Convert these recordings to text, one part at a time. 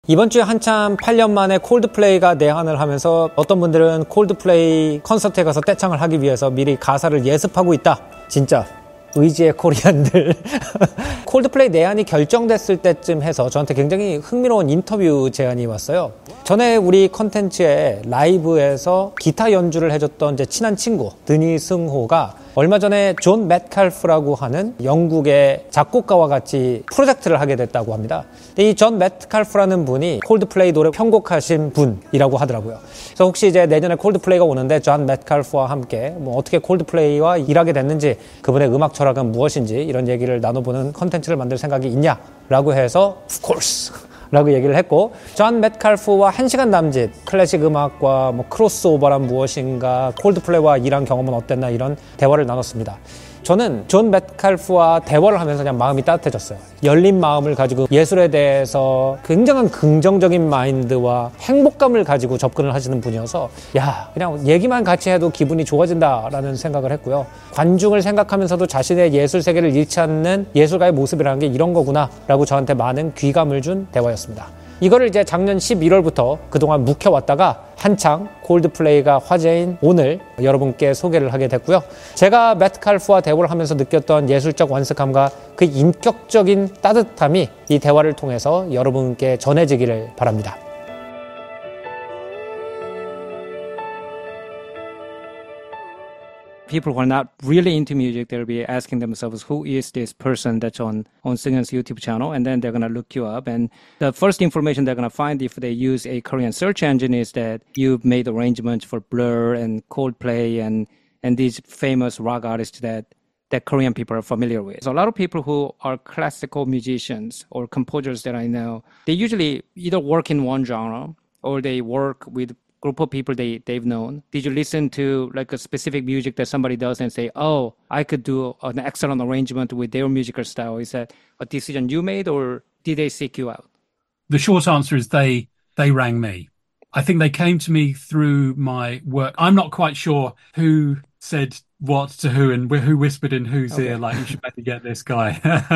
이번 주에 한참 8년 만에 콜드플레이가 내한을 하면서 어떤 분들은 콜드플레이 콘서트에 가서 떼창을 하기 위해서 미리 가사를 예습하고 있다. 진짜 의지의 코리안들. 콜드플레이 내한이 결정됐을 때쯤 해서 저한테 굉장히 흥미로운 인터뷰 제안이 왔어요. 전에 우리 컨텐츠에 라이브에서 기타 연주를 해줬던 제 친한 친구 드니 승호가 얼마 전에 존 metcalf라고 하는 영국의 작곡가와 같이 프로젝트를 하게 됐다고 합니다. 이 존 metcalf라는 분이 콜드플레이 노래 편곡하신 분이라고 하더라고요. 그래서 혹시 이제 내년에 콜드플레이가 오는데 존 metcalf와 함께 어떻게 콜드플레이와 일하게 됐는지, 그분의 음악 철학은 무엇인지 이런 얘기를 나눠보는 컨텐츠를 만들 생각이 있냐라고 해서 of course 라고 얘기를 했고, 존 metcalf와 1시간 남짓 클래식 음악과 크로스오버란 무엇인가, 콜드플레이와 일한 경험은 어땠나, 이런 대화를 나눴습니다. 저는 존 metcalf와 대화를 하면서 그냥 마음이 따뜻해졌어요. 열린 마음을 가지고 예술에 대해서 굉장한 긍정적인 마인드와 행복감을 가지고 접근을 하시는 분이어서 그냥 얘기만 같이 해도 기분이 좋아진다라는 생각을 했고요. 관중을 생각하면서도 자신의 예술 세계를 잃지 않는 예술가의 모습이라는 게 이런 거구나 라고 저한테 많은 귀감을 준 대화였습니다. 이거를 이제 작년 11월부터 그동안 묵혀왔다가 한창 콜드플레이가 화제인 오늘 여러분께 소개를 하게 됐고요. 제가 metcalf와 대화를 하면서 느꼈던 예술적 완숙함과 그 인격적인 따뜻함이 이 대화를 통해서 여러분께 전해지기를 바랍니다. People who are not really into music, they'll be asking themselves, who is this person that's on Singen's YouTube channel? And then they're going to look you up. And the first information they're going to find if they use a Korean search engine is that you've made arrangements for Blur and Coldplay and these famous rock artists that Korean people are familiar with. So a lot of people who are classical musicians or composers that I know, they usually either work in one genre or they work with group of people they've known. Did you listen to like a specific music that somebody does and say, oh, I could do an excellent arrangement with their musical style? Is that a decision you made or did they seek you out? The short answer is they rang me. I think they came to me through my work. I'm not quite sure who said what to who and who whispered in whose ear, like, you should better get this guy.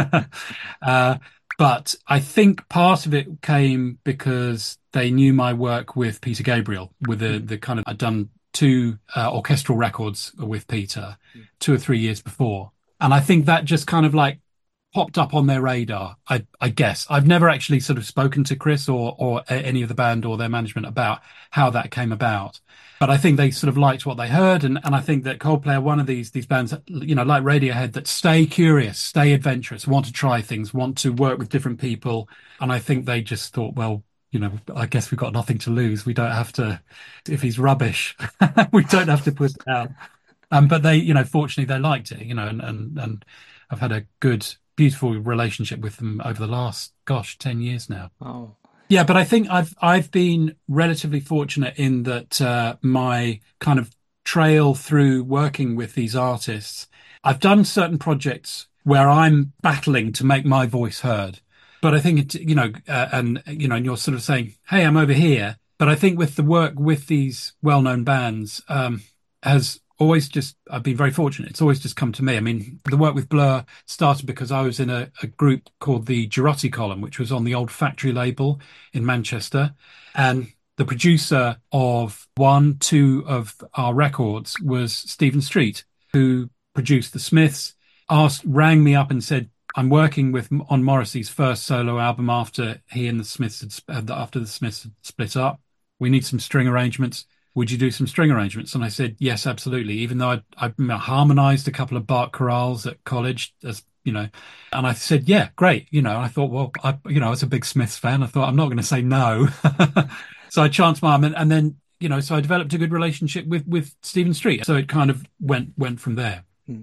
But I think part of it came because they knew my work with Peter Gabriel, with the kind of, I'd done 2 orchestral records with Peter 2 or 3 years before. And I think that just kind of like popped up on their radar, I guess. I've never actually sort of spoken to Chris or any of the band or their management about how that came about. But I think they sort of liked what they heard. And I think that Coldplay are one of these bands, like Radiohead, that stay curious, stay adventurous, want to try things, want to work with different people. And I think they just thought, well, I guess we've got nothing to lose. We don't have to, if he's rubbish, we don't have to put it out. But they, fortunately they liked it, and I've had a good, beautiful relationship with them over the last, 10 years now. Oh. Yeah, but I think I've been relatively fortunate in that my kind of trail through working with these artists, I've done certain projects where I'm battling to make my voice heard. But I think and you're sort of saying, hey, I'm over here. But I think with the work with these well-known bands has always just, I've been very fortunate. It's always just come to me. I mean, the work with Blur started because I was in a group called the Girotti Column, which was on the old Factory label in Manchester. And the producer of 2 of our records was Stephen Street, who produced The Smiths, rang me up and said, I'm working on Morrissey's first solo album after he and the Smiths after the Smiths had split up. We need some string arrangements. Would you do some string arrangements? And I said, yes, absolutely. Even though I harmonized a couple of Bach chorales at college, and I said, yeah, great. I thought, well, I was a big Smiths fan. I thought, I'm not going to say no. So I chanced my arm and then, so I developed a good relationship with Stephen Street. So it kind of went from there.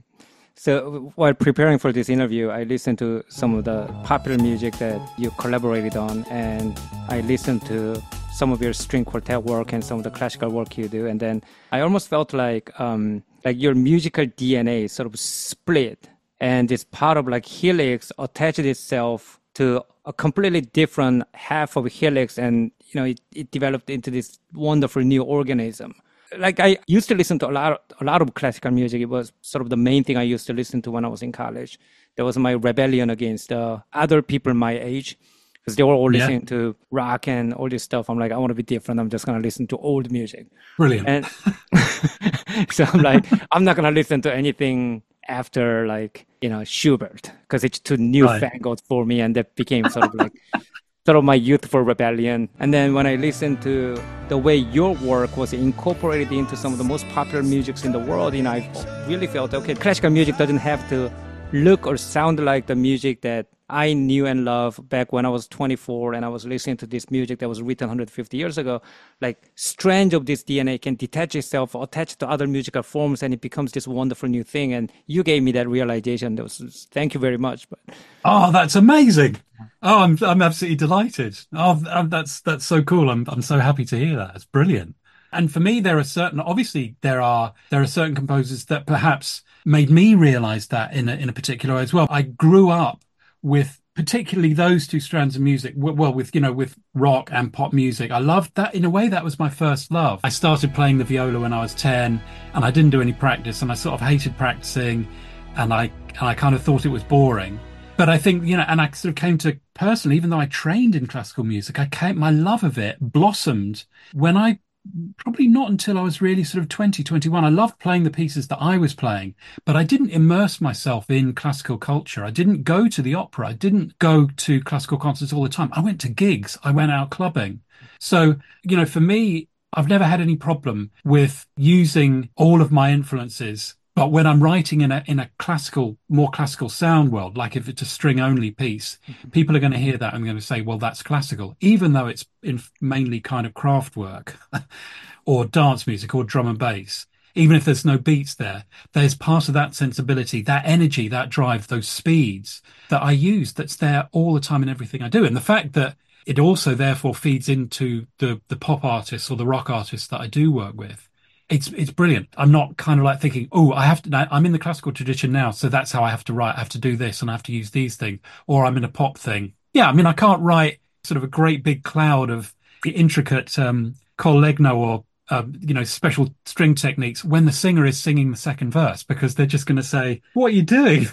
So while preparing for this interview, I listened to some of the popular music that you collaborated on, and I listened to some of your string quartet work and some of the classical work you do. And then I almost felt like your musical DNA sort of split, and this part of like Helix attached itself to a completely different half of Helix, and it developed into this wonderful new organism. Like I used to listen to a lot of classical music. It was sort of the main thing I used to listen to when I was in college. There was my rebellion against other people my age because they were all Yeah. listening to rock and all this stuff. I'm like, I want to be different. I'm just going to listen to old music. Brilliant. And so I'm like, I'm not going to listen to anything after like, Schubert, because it's too newfangled for me. And that became sort of my youthful rebellion. And then when I listened to the way your work was incorporated into some of the most popular musics in the world, I really felt, okay, classical music doesn't have to look or sound like the music that I knew and loved back when I was 24 and I was listening to this music that was written 150 years ago. Like, strands of this DNA can detach itself, attach to other musical forms, and it becomes this wonderful new thing. And you gave me that realization. Thank you very much. Oh, that's amazing. Oh, I'm absolutely delighted. Oh, that's so cool. I'm so happy to hear that. It's brilliant. And for me, there are certain composers that perhaps made me realize that in a particular way as well. I grew up with particularly those two strands of music, with rock and pop music. I loved that. In a way, that was my first love. I started playing the viola when I was 10, and I didn't do any practice, and I sort of hated practicing, and I kind of thought it was boring. But I think, and I sort of came to personally, even though I trained in classical music, my love of it blossomed when probably not until I was really sort of 20, 21. I loved playing the pieces that I was playing, but I didn't immerse myself in classical culture. I didn't go to the opera. I didn't go to classical concerts all the time. I went to gigs. I went out clubbing. So, for me, I've never had any problem with using all of my influences. But when I'm writing in a more classical sound world, like if it's a string only piece, people are going to hear that and going to say, well, that's classical, even though it's mainly kind of craft work or dance music or drum and bass. Even if there's no beats there's part of that sensibility, that energy, that drive, those speeds that I use that's there all the time in everything I do. And the fact that it also therefore feeds into the pop artists or the rock artists that I do work with. It's brilliant. I'm not kind of like thinking, oh, I'm in the classical tradition now, so that's how I have to write. I have to do this and I have to use these things, or I'm in a pop thing. Yeah, I mean, I can't write sort of a great big cloud of intricate Col Legno or special string techniques when the singer is singing the second verse, because they're just going to say, "What are you doing?"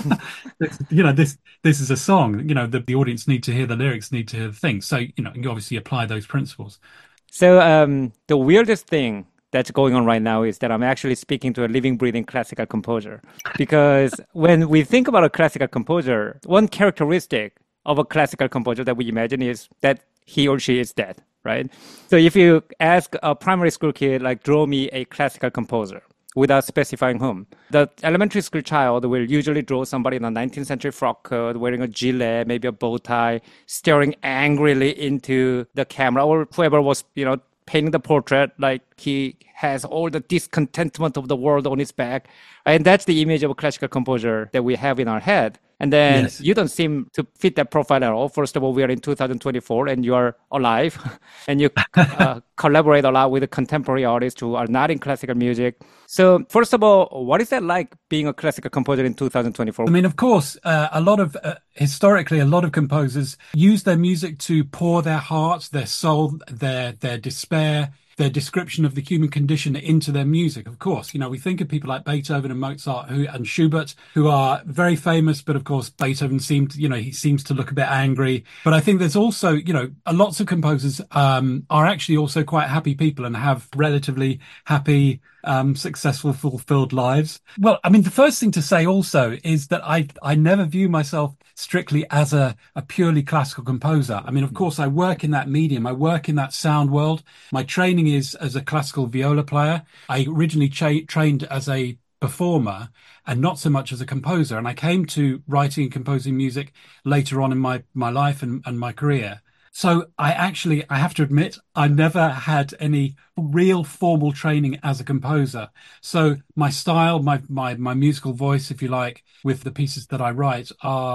This is a song. The audience need to hear the lyrics, need to hear the thing. So you obviously apply those principles. So the weirdest thing that's going on right now is that I'm actually speaking to a living, breathing classical composer. Because when we think about a classical composer, one characteristic of a classical composer that we imagine is that he or she is dead, right? So if you ask a primary school kid, like, draw me a classical composer, without specifying whom, the elementary school child will usually draw somebody in a 19th century frock coat, wearing a gilet, maybe a bow tie, staring angrily into the camera, or whoever was, painting the portrait, like he has all the discontentment of the world on his back. And that's the image of a classical composer that we have in our head. And then you don't seem to fit that profile at all. First of all, we are in 2024 and you are alive and you collaborate a lot with the contemporary artists who are not in classical music. So first of all, what is that like being a classical composer in 2024? I mean, of course, historically, a lot of composers use their music to pour their heart, their soul, their despair, their description of the human condition into their music. Of course, we think of people like Beethoven and Mozart and Schubert, who are very famous, but of course, Beethoven he seems to look a bit angry. But I think there's also, lots of composers are actually also quite happy people and have relatively happy, successful, fulfilled lives. Well, I mean, the first thing to say also is that I never view myself strictly as a purely classical composer. I mean, of course, I work in that medium. I work in that sound world. My training is as a classical viola player. I originally trained as a performer and not so much as a composer. And I came to writing and composing music later on in my life and my career. So I have to admit, I never had any real formal training as a composer. So my style, my musical voice, if you like, with the pieces that I write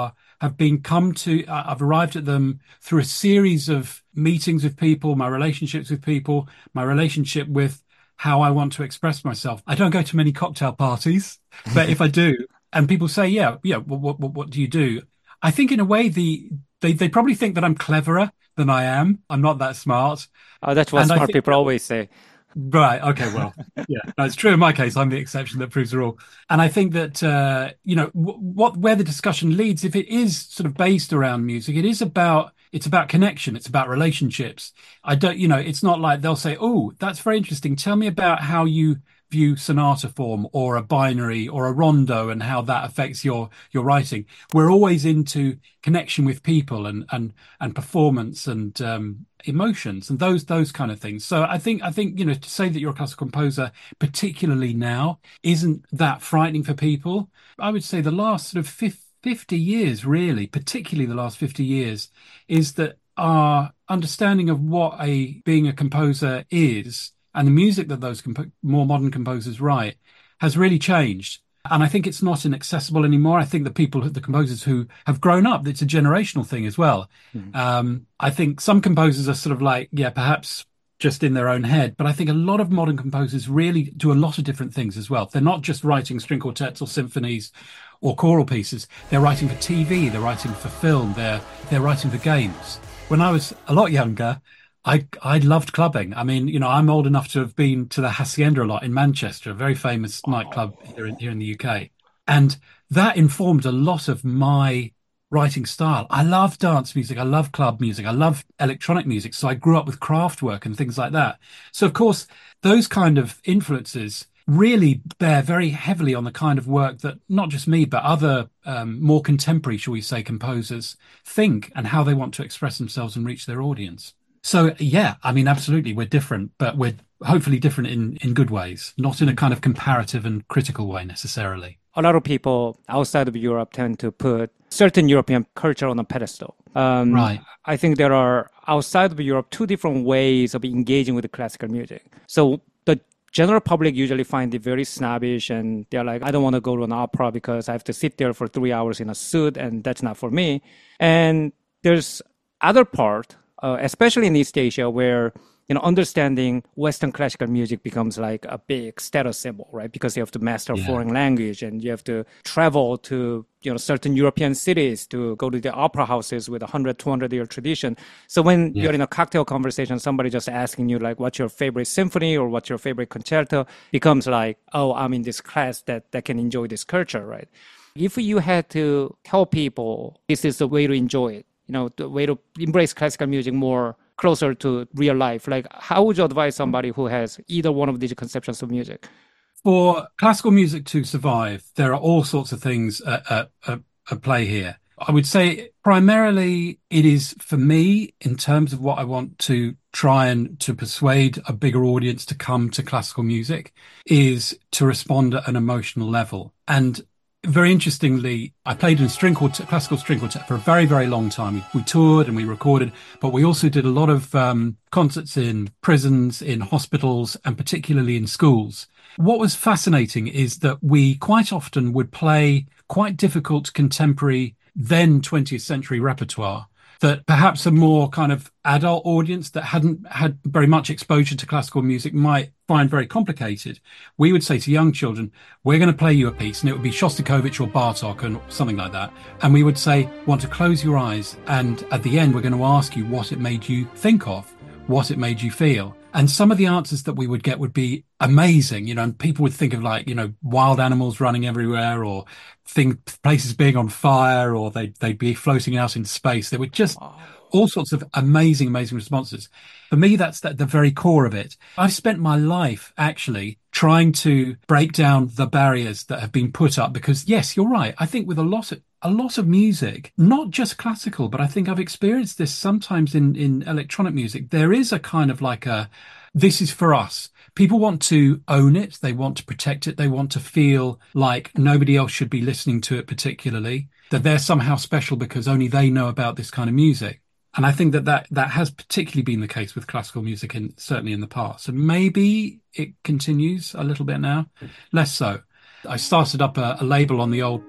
I've arrived at them through a series of meetings with people, my relationships with people, my relationship with how I want to express myself. I don't go to many cocktail parties, but if I do, and people say, what do you do? I think in a way they probably think that I'm cleverer than I am. I'm not that smart. Oh, that's what smart people always say. Right. Okay. Well, yeah, no, it's true in my case. I'm the exception that proves the rule. And I think that, where the discussion leads, if it is sort of based around music, it's about connection. It's about relationships. I don't, it's not like they'll say, oh, that's very interesting. Tell me about how you view sonata form or a binary or a rondo and how that affects your writing. We're always into connection with people and performance and emotions and those kind of things. So I think to say that you're a classical composer, particularly now, isn't that frightening for people. I would say the last sort of 50 years, really, particularly the last 50 years, is that our understanding of what being a composer is and the music that those more modern composers write has really changed. And I think it's not inaccessible anymore. I think the composers who have grown up, it's a generational thing as well. I think some composers are sort of like, yeah, perhaps just in their own head. But I think a lot of modern composers really do a lot of different things as well. They're not just writing string quartets or symphonies or choral pieces. They're writing for TV. They're writing for film. They're writing for games. When I was a lot younger, I loved clubbing. I mean, I'm old enough to have been to the Hacienda a lot in Manchester, a very famous nightclub here in the UK. And that informed a lot of my writing style. I love dance music. I love club music. I love electronic music. So I grew up with Kraftwerk and things like that. So, of course, those kind of influences really bear very heavily on the kind of work that not just me, but other more contemporary, shall we say, composers think and how they want to express themselves and reach their audience. So, yeah, I mean, absolutely, we're different, but we're hopefully different in good ways, not in a kind of comparative and critical way necessarily. A lot of people outside of Europe tend to put certain European culture on a pedestal. Right. I think there are, outside of Europe, two different ways of engaging with the classical music. So the general public usually find it very snobbish and they're like, I don't want to go to an opera because I have to sit there for 3 hours in a suit and that's not for me. And there's other part, especially in East Asia, where understanding Western classical music becomes like a big status symbol, right? Because you have to master foreign language and you have to travel to certain European cities to go to the opera houses with 100, 200-year tradition. So when you're in a cocktail conversation, somebody just asking you like, what's your favorite symphony or what's your favorite concerto becomes like, oh, I'm in this class that can enjoy this culture, right? If you had to tell people this is the way to enjoy it, the way to embrace classical music more closer to real life, like how would you advise somebody who has either one of these conceptions of music? For classical music to survive, there are all sorts of things at play here. I would say primarily it is, for me, in terms of what I want to try and to persuade a bigger audience to come to classical music, is to respond at an emotional level. And very interestingly, I played in classical string quartet for a very, very long time. We toured and we recorded, but we also did a lot of concerts in prisons, in hospitals, and particularly in schools. What was fascinating is that we quite often would play quite difficult contemporary, then 20th century repertoire that perhaps a more kind of adult audience that hadn't had very much exposure to classical music might find very complicated. We would say to young children, we're going to play you a piece, and it would be Shostakovich or Bartok and something like that. And we would say, want to close your eyes. And at the end, we're going to ask you what it made you think of, what it made you feel. And some of the answers that we would get would be amazing, and people would think of like, wild animals running everywhere or places being on fire, or they'd be floating out into space. They were just all sorts of amazing responses. For me, that's at the very core of it. I've spent my life actually trying to break down the barriers that have been put up because, yes, you're right. I think with a lot of music, not just classical, but I think I've experienced this sometimes in electronic music. There is a kind of like this is for us. People want to own it. They want to protect it. They want to feel like nobody else should be listening to it particularly, that they're somehow special because only they know about this kind of music. And I think that has particularly been the case with classical music, certainly in the past. So maybe it continues a little bit now, less so. I started up a label on the old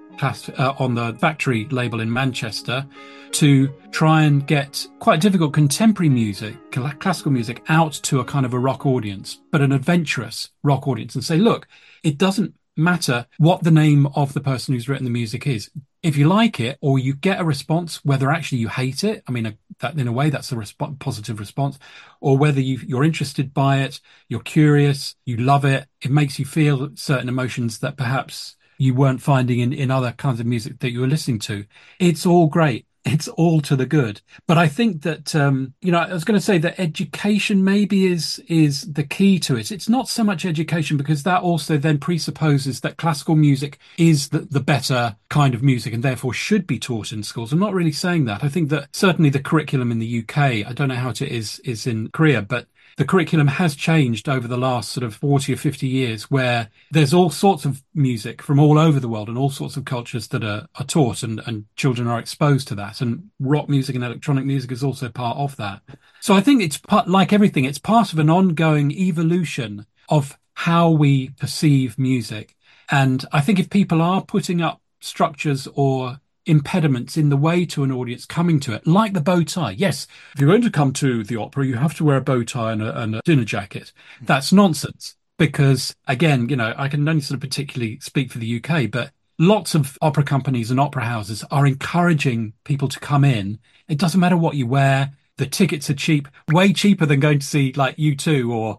on the Factory label in Manchester to try and get quite difficult contemporary music, classical music, out to a kind of a rock audience, but an adventurous rock audience, and say, look, it doesn't matter what the name of the person who's written the music is. if you like it or you get a response, whether actually you hate it, I mean, that in a way that's a positive response, or whether you're interested by it, you're curious, you love it, it makes you feel certain emotions that perhaps you weren't finding in other kinds of music that you were listening to. It's all great. It's all to the good. But I think that, I was going to say that education maybe is the key to it. It's not so much education because that also then presupposes that classical music is the better kind of music and therefore should be taught in schools. I'm not really saying that. I think that certainly the curriculum in the UK, I don't know how it is in Korea, but the curriculum has changed over the last sort of 40 or 50 years where there's all sorts of music from all over the world and all sorts of cultures that are taught and children are exposed to that. And rock music and electronic music is also part of that. So I think it's part, like everything, it's part of an ongoing evolution of how we perceive music. And I think if people are putting up structures or impediments in the way to an audience coming to it, like the bow tie. Yes, if you're going to come to the opera, you have to wear a bow tie and a dinner jacket. That's nonsense because, again, I can only sort of particularly speak for the UK, but lots of opera companies and opera houses are encouraging people to come in. It doesn't matter what you wear. The tickets are cheap, way cheaper than going to see like U2 or,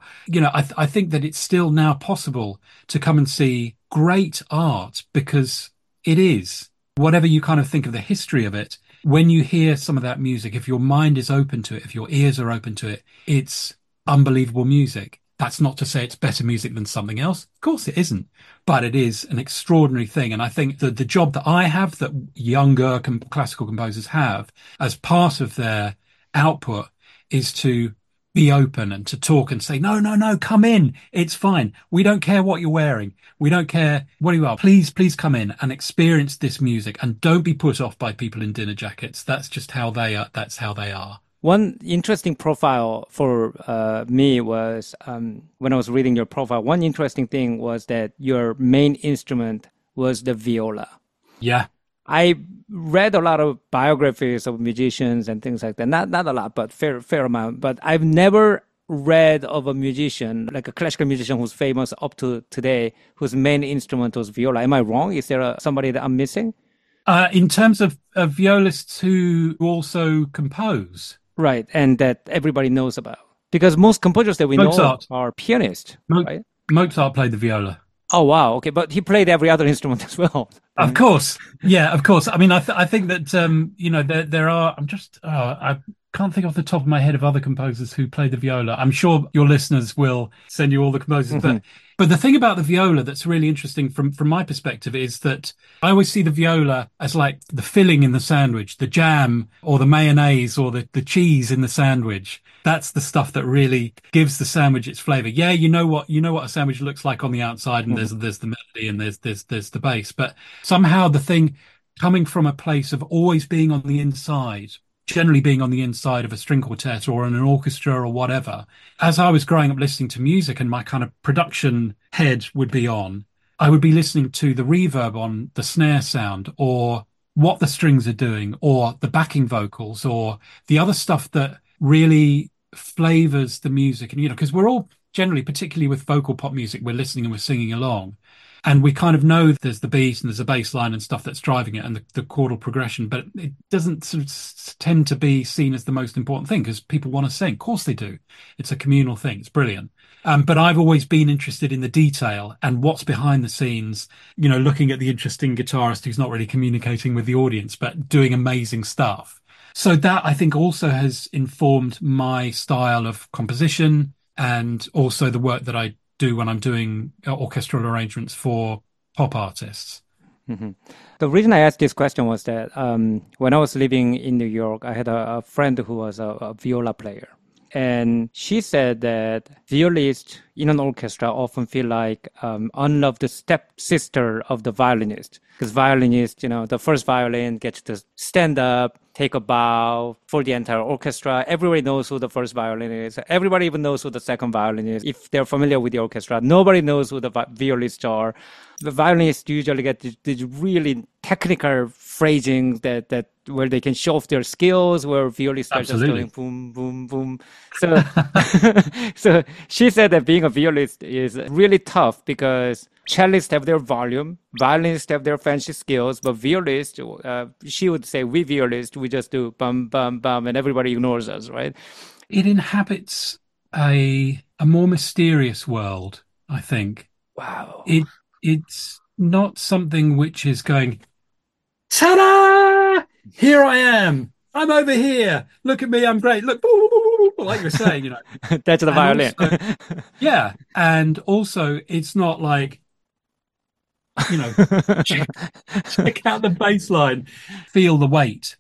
I think that it's still now possible to come and see great art because it is. Whatever you kind of think of the history of it, when you hear some of that music, if your mind is open to it, if your ears are open to it, it's unbelievable music. That's not to say it's better music than something else. Of course it isn't, but it is an extraordinary thing. And I think that the job that I have, that younger classical composers have as part of their output is to be open and to talk and say, no, come in. It's fine. We don't care what you're wearing. We don't care what you are. Please come in and experience this music and don't be put off by people in dinner jackets. That's just how they are. That's how they are. One interesting profile for me was when I was reading your profile, one interesting thing was that your main instrument was the viola. Yeah. I read a lot of biographies of musicians and things like that. Not a lot, but fair amount. But I've never read of a musician, like a classical musician who's famous up to today, whose main instrument was viola. Am I wrong? Is there somebody that I'm missing? In terms of violists who also compose. Right, and that everybody knows about. Because most composers that we Mozart know are pianists, right? Mozart played the viola. Oh, wow. Okay. But he played every other instrument as well. Of course. Yeah, of course. I mean, I think that, there are, I can't think off the top of my head of other composers who played the viola. I'm sure your listeners will send you all the composers, but the thing about the viola that's really interesting from my perspective is that I always see the viola as like the filling in the sandwich, the jam or the mayonnaise or the cheese in the sandwich. That's the stuff that really gives the sandwich its flavor. Yeah, you know what a sandwich looks like on the outside, and there's the melody and there's the bass, but somehow the thing coming from a place of always being on the inside, generally being on the inside of a string quartet or in an orchestra or whatever. As I was growing up listening to music and my kind of production head would be on, I would be listening to the reverb on the snare sound or what the strings are doing or the backing vocals or the other stuff that really flavors the music. And, because we're all generally, particularly with vocal pop music, we're listening and we're singing along. And we kind of know there's the beat and there's a bass line and stuff that's driving it and the chordal progression, but it doesn't sort of tend to be seen as the most important thing because people want to sing. Of course they do. It's a communal thing. It's brilliant. But I've always been interested in the detail and what's behind the scenes, looking at the interesting guitarist who's not really communicating with the audience, but doing amazing stuff. So that I think also has informed my style of composition and also the work that I do when I'm doing orchestral arrangements for pop artists. Mm-hmm. The reason I asked this question was that when I was living in New York, I had a friend who was a viola player. And she said that violists in an orchestra often feel like unloved stepsister of the violinist. Because violinist, the first violin gets to stand up, take a bow for the entire orchestra. Everybody knows who the first violin is. Everybody even knows who the second violin is. If they're familiar with the orchestra, nobody knows who the violists are. The violinists usually get these really technical phrasing that where they can show off their skills, where violists are just doing boom, boom, boom. So, so she said that being a violist is really tough because cellists have their volume, violinists have their fancy skills, but violist, she would say, we violist, we just do bum, bum, bum, and everybody ignores us, right? It inhabits a more mysterious world, I think. Wow. It's not something which is going, ta-da! Here I am. I'm over here. Look at me. I'm great. Look, like you're saying, you know. That's the violin. Also, yeah. And also, it's not like, you know, check out the bass line, feel the weight.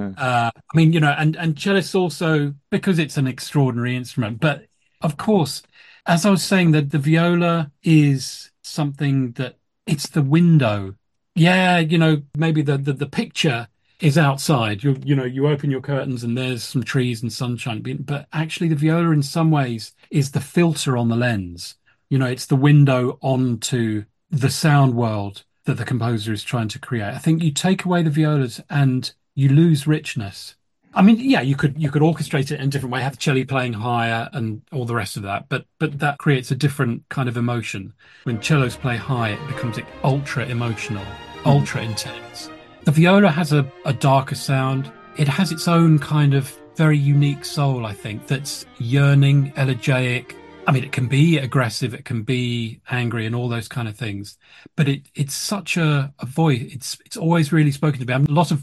I mean, you know, and cellists also, because it's an extraordinary instrument. But of course, as I was saying, that the viola is something that it's the window. Yeah, you know, maybe the picture is outside. You open your curtains and there's some trees and sunshine. But actually, the viola in some ways is the filter on the lens. You know, it's the window onto the sound world that the composer is trying to create. I think you take away the violas and you lose richness. I mean, yeah, you could orchestrate it in a different way, have the cello playing higher and all the rest of that, but that creates a different kind of emotion. When cellos play high, it becomes ultra emotional, ultra intense. The viola has a darker sound. It has its own kind of very unique soul, I think, that's yearning, elegiac. I mean, it can be aggressive, it can be angry and all those kind of things. But it's such a voice. It's always really spoken to me. A lot of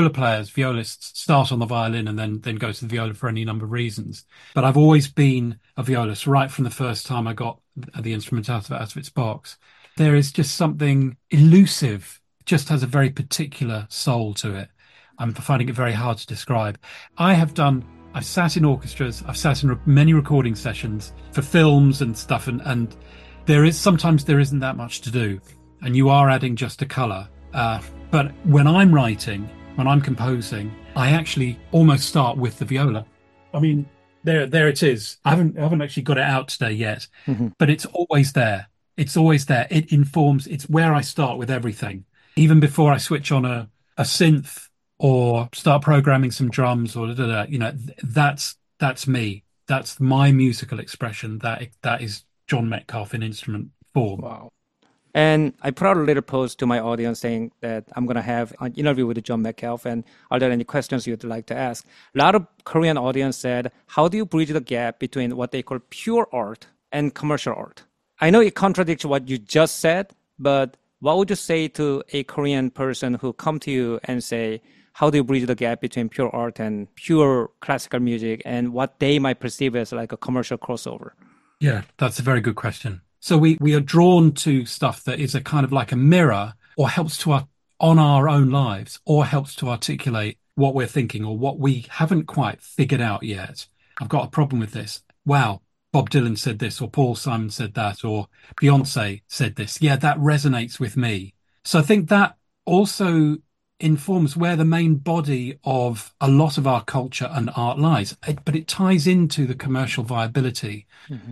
violists start on the violin and then go to the viola for any number of reasons. But I've always been a violist right from the first time I got the instrument out of its box. There is just something elusive. Just has a very particular soul to it. I'm finding it very hard to describe. I've sat in orchestras, I've sat in many recording sessions for films and stuff, and sometimes there isn't that much to do, and you are adding just a colour. But when I'm writing, when I'm composing, I actually almost start with the viola. I mean, there it is. I haven't actually got it out today yet, but it's always there. It's always there. It informs. It's where I start with everything. Even before I switch on a synth or start programming some drums or you know, that's me. That's my musical expression. That is John Metcalfe in instrument form. Wow. And I put out a little post to my audience saying that I'm going to have an interview with John Metcalfe, and are there any questions you'd like to ask? A lot of Korean audience said, how do you bridge the gap between what they call pure art and commercial art? I know it contradicts what you just said, but what would you say to a Korean person who come to you and say, how do you bridge the gap between pure art and pure classical music and what they might perceive as like a commercial crossover? Yeah, that's a very good question. So we are drawn to stuff that is a kind of like a mirror or helps to on our own lives or helps to articulate what we're thinking or what we haven't quite figured out yet. I've got a problem with this. Wow. Bob Dylan said this, or Paul Simon said that, or Beyonce said this. Yeah, that resonates with me. So I think that also informs where the main body of a lot of our culture and art lies. But it ties into the commercial viability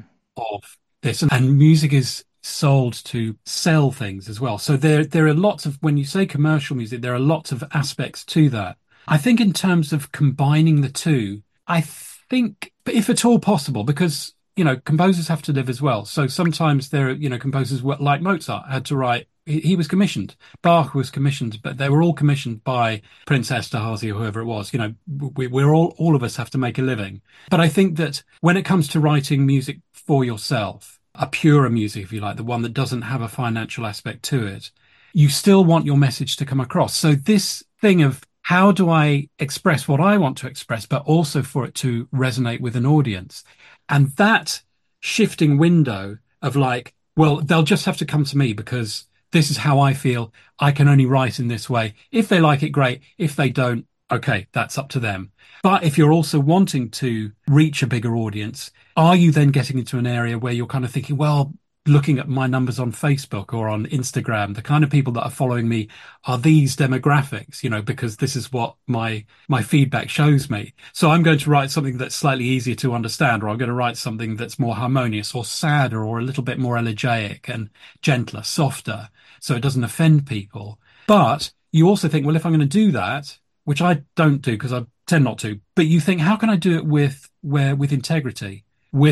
of this. And music is sold to sell things as well. So there are lots of, when you say commercial music, there are lots of aspects to that. I think in terms of combining the two, I think, if at all possible, because you know, composers have to live as well. So sometimes there are, you know, composers like Mozart had to write, he was commissioned. Bach was commissioned, but they were all commissioned by Prince Esterhazy or whoever it was. You know, we're all of us have to make a living. But I think that when it comes to writing music for yourself, a purer music, if you like, the one that doesn't have a financial aspect to it, you still want your message to come across. So this thing of how do I express what I want to express, but also for it to resonate with an audience? And that shifting window of like, well, they'll just have to come to me because this is how I feel. I can only write in this way. If they like it, great. If they don't, okay, that's up to them. But if you're also wanting to reach a bigger audience, are you then getting into an area where you're kind of thinking, well, looking at my numbers on Facebook or on Instagram, the kind of people that are following me are these demographics, you know, because this is what my feedback shows me. So I'm going to write something that's slightly easier to understand, or I'm going to write something that's more harmonious or sadder or a little bit more elegiac and gentler, softer, so it doesn't offend people. But you also think, well, if I'm going to do that, which I don't do because I tend not to, but you think, how can I do it with integrity, with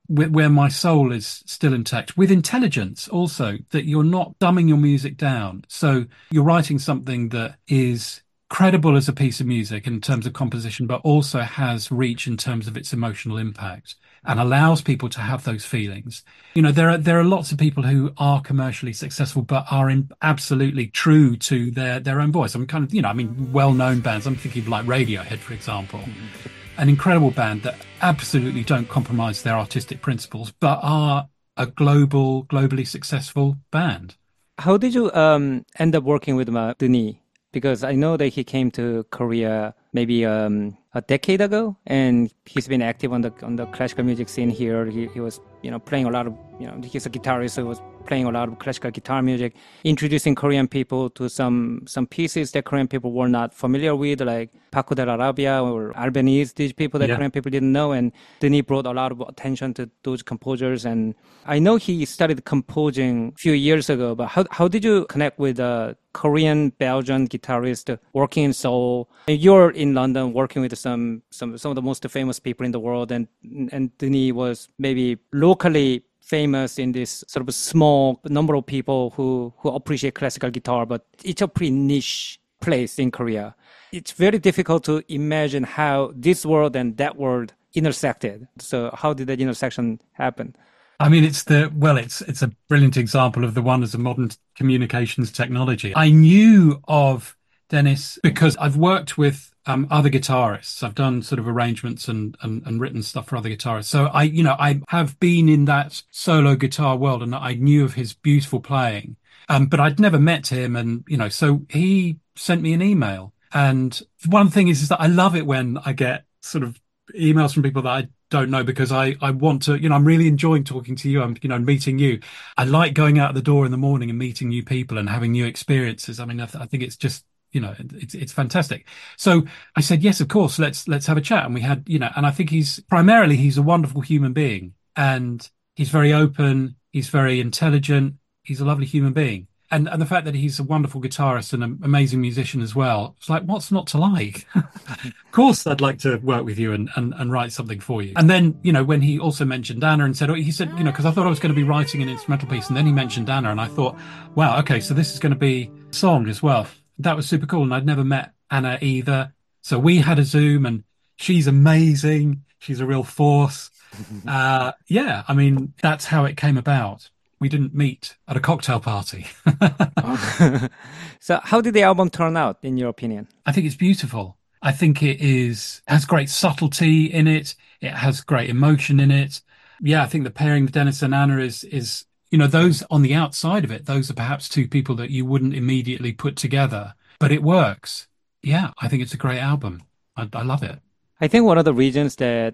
where my soul is still intact, with intelligence also, that you're not dumbing your music down. So you're writing something that is credible as a piece of music in terms of composition, but also has reach in terms of its emotional impact and allows people to have those feelings. You know, there are lots of people who are commercially successful, but are absolutely true to their own voice. I'm kind of, I mean, well-known bands. I'm thinking of like Radiohead, for example. An incredible band that absolutely don't compromise their artistic principles, but are a globally successful band. How did you end up working with Denis? Because I know that he came to Korea maybe a decade ago, and he's been active on the classical music scene here. He was playing a lot of he's a guitarist, so he was playing a lot of classical guitar music, introducing Korean people to some pieces that Korean people were not familiar with, like Paco de la Rabia or Albanese, these people that Korean people didn't know. And Denis brought a lot of attention to those composers. And I know he started composing a few years ago, but how did you connect with a Korean Belgian guitarist working in Seoul? And you're in London working with some of the most famous people in the world, and Denis was maybe locally famous in this sort of small number of people who appreciate classical guitar, but it's a pretty niche place in Korea. It's very difficult to imagine how this world and that world intersected. So how did that intersection happen? I mean, it's a brilliant example of the wonders of modern communications technology. I knew of Denis because I've worked with other guitarists. I've done sort of arrangements and written stuff for other guitarists. So I have been in that solo guitar world, and I knew of his beautiful playing. But I'd never met him, and so he sent me an email. And one thing is that I love it when I get sort of emails from people that I don't know, because I want to, I'm really enjoying talking to you. I'm, meeting you. I like going out the door in the morning and meeting new people and having new experiences. I mean, I think it's just, it's fantastic. So I said, yes, of course, let's have a chat. And we had, and I think he's a wonderful human being, and he's very open. He's very intelligent. He's a lovely human being. And the fact that he's a wonderful guitarist and an amazing musician as well, it's like, what's not to like? Of course, I'd like to work with you and write something for you. And then, when he also mentioned Anna and said, because I thought I was going to be writing an instrumental piece, and then he mentioned Anna, and I thought, wow, okay, so this is going to be a song as well. That was super cool. And I'd never met Anna either. So we had a Zoom, and she's amazing. She's a real force. I mean, that's how it came about. We didn't meet at a cocktail party. So how did the album turn out, in your opinion? I think it's beautiful. I think it has great subtlety in it. It has great emotion in it. Yeah, I think the pairing of Denis and Anna is those on the outside of it, those are perhaps two people that you wouldn't immediately put together, but it works. Yeah, I think it's a great album. I love it. I think one of the reasons that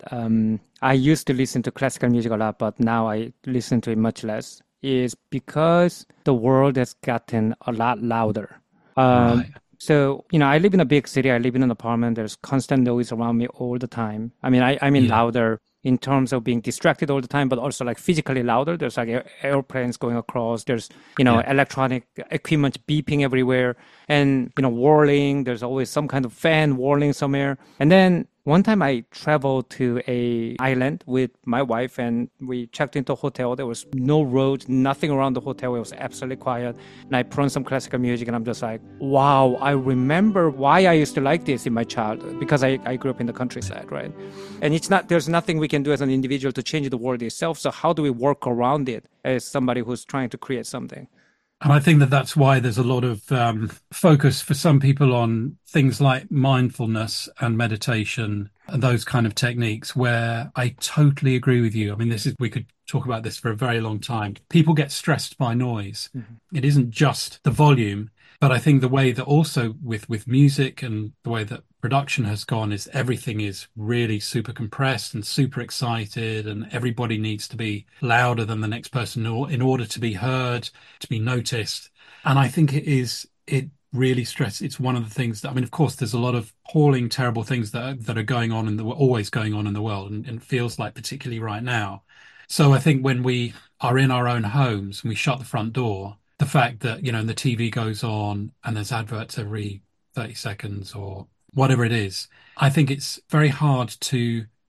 I used to listen to classical music a lot, but now I listen to it much less, is because the world has gotten a lot louder. Right. So, I live in a big city. I live in an apartment. There's constant noise around me all the time. I mean, I mean louder in terms of being distracted all the time, but also like physically louder. There's like airplanes going across. There's, electronic equipment beeping everywhere and, whirling. There's always some kind of fan whirling somewhere. And then one time I traveled to a island with my wife, and we checked into a hotel. There was no roads, nothing around the hotel. It was absolutely quiet. And I put on some classical music, and I'm just like, wow, I remember why I used to like this in my childhood, because I grew up in the countryside, right? And there's nothing we can do as an individual to change the world itself. So how do we work around it as somebody who's trying to create something? And I think that's why there's a lot of focus for some people on things like mindfulness and meditation and those kind of techniques, where I totally agree with you. I mean, we could talk about this for a very long time. People get stressed by noise. Mm-hmm. It isn't just the volume, but I think the way that also with music and the way that production has gone is everything is really super compressed and super excited, and everybody needs to be louder than the next person in order to be heard, to be noticed. And I think it really stresses. It's one of the things that, I mean, of course, there's a lot of appalling, terrible things that are going on always going on in the world, and it feels like particularly right now. So I think when we are in our own homes and we shut the front door, the fact that, and the TV goes on and there's adverts every 30 seconds or whatever it is, I think it's very hard to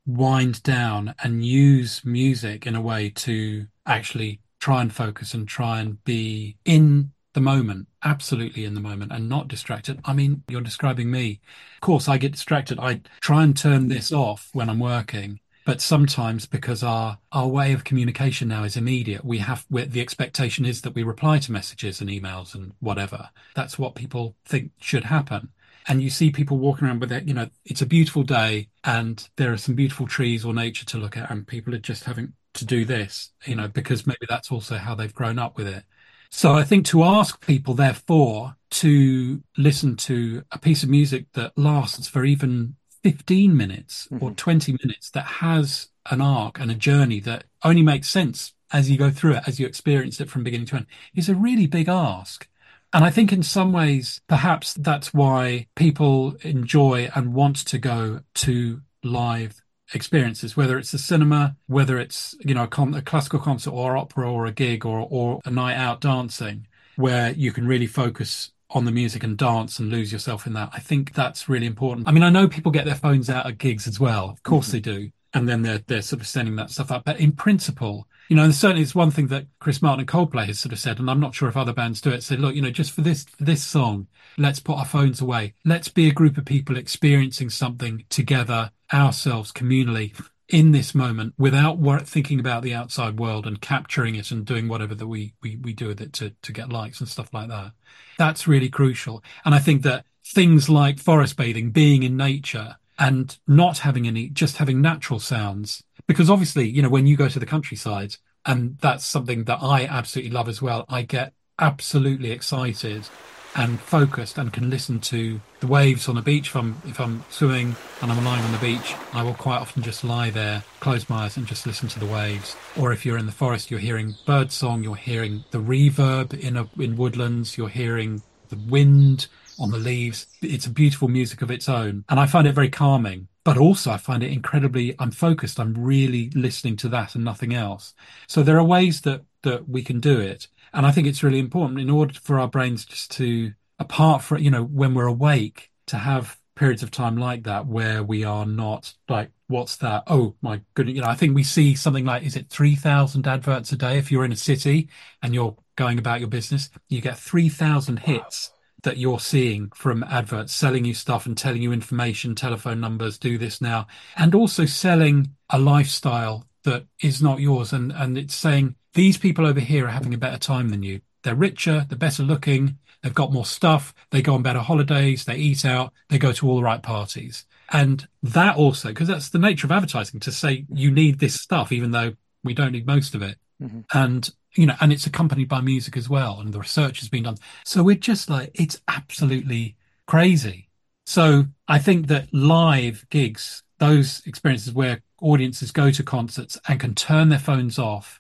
wind down and use music in a way to actually try and focus and try and be in the moment, absolutely in the moment and not distracted. I mean, you're describing me. Of course, I get distracted. I try and turn this off when I'm working. But sometimes because our way of communication now is immediate, the expectation is that we reply to messages and emails and whatever. That's what people think should happen. And you see people walking around with it, it's a beautiful day and there are some beautiful trees or nature to look at, and people are just having to do this, because maybe that's also how they've grown up with it. So I think to ask people, therefore, to listen to a piece of music that lasts for even 15 minutes or 20 minutes, that has an arc and a journey that only makes sense as you go through it, as you experience it from beginning to end, is a really big ask. And I think in some ways, perhaps that's why people enjoy and want to go to live experiences, whether it's the cinema, whether it's, a classical concert or opera or a gig or a night out dancing, where you can really focus on the music and dance and lose yourself in that. I think that's really important. I mean, I know people get their phones out at gigs as well. Of course they do. And then they're sort of sending that stuff up. But in principle, and certainly it's one thing that Chris Martin and Coldplay has sort of said, and I'm not sure if other bands do it, say, look, just for this song, let's put our phones away. Let's be a group of people experiencing something together, ourselves, communally, in this moment, without thinking about the outside world and capturing it and doing whatever that we do with it to get likes and stuff like that. That's really crucial. And I think that things like forest bathing, being in nature and not having just having natural sounds, because obviously, when you go to the countryside, and that's something that I absolutely love as well, I get absolutely excited and focused and can listen to the waves on the beach. If I'm swimming and I'm lying on the beach, I will quite often just lie there, close my eyes and just listen to the waves. Or if you're in the forest, you're hearing bird song, you're hearing the reverb in woodlands, you're hearing the wind on the leaves. It's a beautiful music of its own. And I find it very calming, but also I find it I'm focused. I'm really listening to that and nothing else. So there are ways that we can do it. And I think it's really important in order for our brains just to, apart from, when we're awake, to have periods of time like that where we are not like, what's that? Oh my goodness. I think we see something like, is it 3,000 adverts a day? If you're in a city and you're going about your business, you get 3,000 hits that you're seeing from adverts selling you stuff and telling you information, telephone numbers, do this now, and also selling a lifestyle that is not yours. And it's saying, these people over here are having a better time than you. They're richer, they're better looking, they've got more stuff, they go on better holidays, they eat out, they go to all the right parties. And that also, because that's the nature of advertising, to say you need this stuff, even though we don't need most of it. And, and it's accompanied by music as well. And the research has been done. So we're just like, it's absolutely crazy. So I think that live gigs, those experiences where audiences go to concerts and can turn their phones off,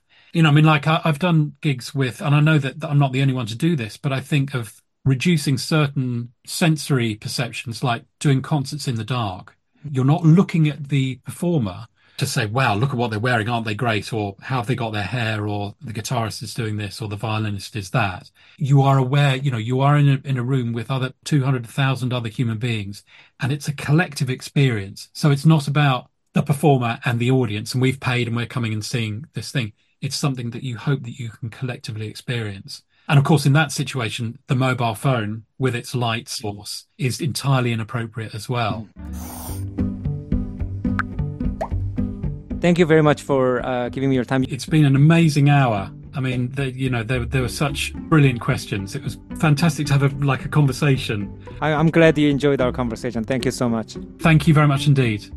I've done gigs with, and I know that I'm not the only one to do this, but I think of reducing certain sensory perceptions, like doing concerts in the dark. You're not looking at the performer to say, wow, look at what they're wearing, aren't they great? Or how have they got their hair? Or the guitarist is doing this, or the violinist is that. You are aware, you are in a room with 200,000 other human beings, and it's a collective experience. So it's not about the performer and the audience, and we've paid and we're coming and seeing this thing. It's something that you hope that you can collectively experience. And of course, in that situation, the mobile phone with its light source is entirely inappropriate as well. Thank you very much for giving me your time. It's been an amazing hour. I mean, there were such brilliant questions. It was fantastic to have a conversation. I'm glad you enjoyed our conversation. Thank you so much. Thank you very much indeed.